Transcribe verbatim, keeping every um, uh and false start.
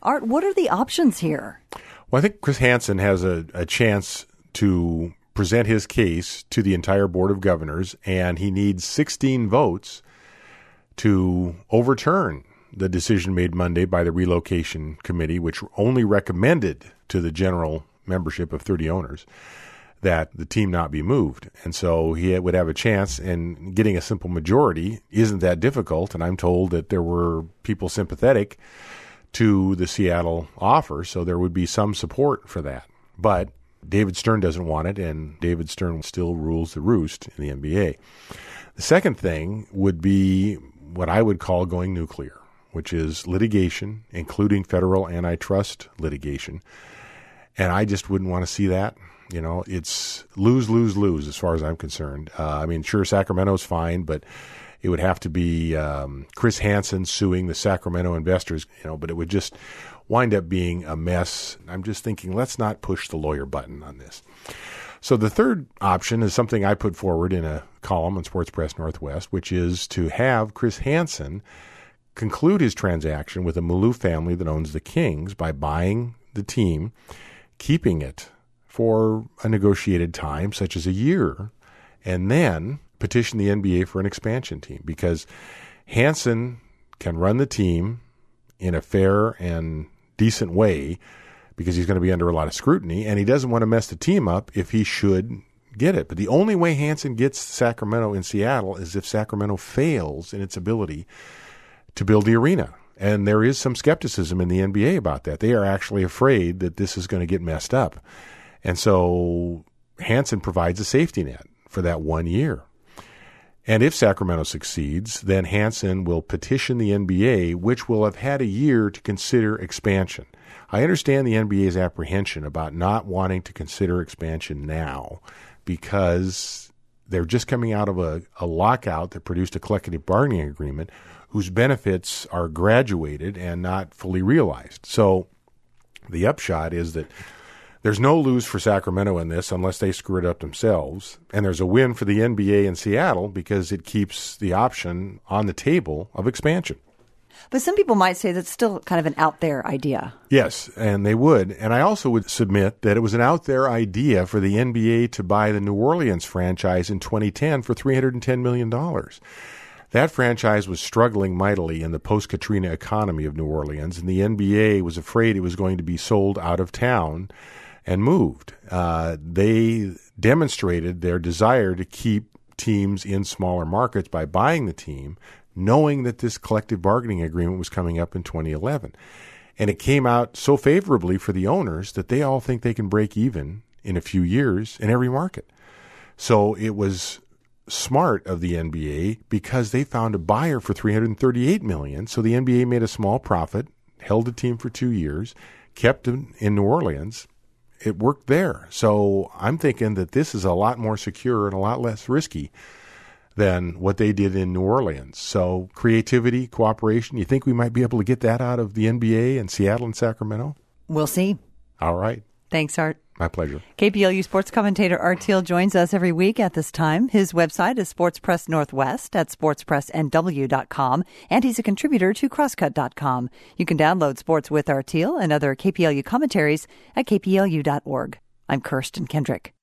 Art, what are the options here? Well, I think Chris Hansen has a, a chance to present his case to the entire Board of Governors, and he needs sixteen votes to overturn the decision made Monday by the Relocation Committee, which only recommended to the general membership of thirty owners that the team not be moved. And so he would have a chance, and getting a simple majority isn't that difficult. And I'm told that there were people sympathetic to the Seattle offer, so there would be some support for that. But David Stern doesn't want it, and David Stern still rules the roost in the N B A. The second thing would be what I would call going nuclear, which is litigation, including federal antitrust litigation. And I just wouldn't want to see that. You know, it's lose, lose, lose as far as I'm concerned. Uh, I mean, sure, Sacramento's fine, but it would have to be um, Chris Hansen suing the Sacramento investors, you know, but it would just wind up being a mess. I'm just thinking, let's not push the lawyer button on this. So the third option is something I put forward in a column on Sports Press Northwest, which is to have Chris Hansen conclude his transaction with the Maloof family that owns the Kings by buying the team, keeping it for a negotiated time, such as a year, and then petition the N B A for an expansion team, because Hansen can run the team in a fair and decent way, because he's going to be under a lot of scrutiny, and he doesn't want to mess the team up if he should get it. But the only way Hansen gets Sacramento in Seattle is if Sacramento fails in its ability to build the arena. And there is some skepticism in the N B A about that. They are actually afraid that this is going to get messed up. And so Hansen provides a safety net for that one year. And if Sacramento succeeds, then Hansen will petition the N B A, which will have had a year to consider expansion. I understand the N B A's apprehension about not wanting to consider expansion now because they're just coming out of a, a lockout that produced a collective bargaining agreement whose benefits are graduated and not fully realized. So the upshot is that there's no lose for Sacramento in this unless they screw it up themselves. And there's a win for the N B A in Seattle because it keeps the option on the table of expansion. But some people might say that's still kind of an out there idea. Yes, and they would. And I also would submit that it was an out there idea for the N B A to buy the New Orleans franchise in twenty ten for three hundred ten million dollars. That franchise was struggling mightily in the post-Katrina economy of New Orleans, and the N B A was afraid it was going to be sold out of town and moved. Uh, they demonstrated their desire to keep teams in smaller markets by buying the team, knowing that this collective bargaining agreement was coming up in twenty eleven. And it came out so favorably for the owners that they all think they can break even in a few years in every market. So it was smart of the N B A because they found a buyer for three hundred thirty-eight million dollars. So the N B A made a small profit, held the team for two years, kept them in New Orleans. It worked there. So I'm thinking that this is a lot more secure and a lot less risky than what they did in New Orleans. So creativity, cooperation, you think we might be able to get that out of the N B A in Seattle and Sacramento? We'll see. All right. Thanks, Art. My pleasure. K P L U sports commentator Art Thiel joins us every week at this time. His website is Sports Press Northwest at sports press n w dot com, and he's a contributor to crosscut dot com. You can download Sports with Art Thiel and other K P L U commentaries at k p l u dot org. I'm Kirsten Kendrick.